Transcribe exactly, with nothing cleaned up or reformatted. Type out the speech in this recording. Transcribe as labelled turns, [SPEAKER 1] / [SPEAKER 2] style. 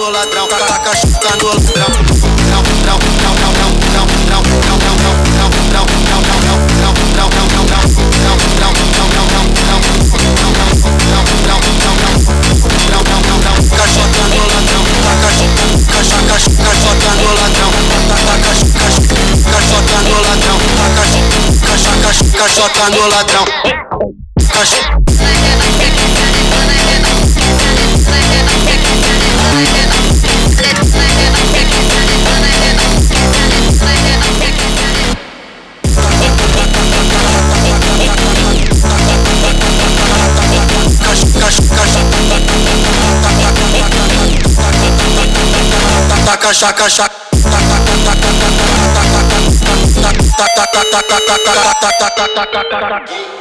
[SPEAKER 1] no ladrão, taca chuca no ladrão. Não, não, não, não, não, não, não, não, não, não, não, não, não, não, não, não, não, não, caixota no ladrão, taca caixota no ladrão, taca caixota no ladrão, taca caixota no ladrão. Taca chaca chaca taca taca taca taca taca taca taca taca taca taca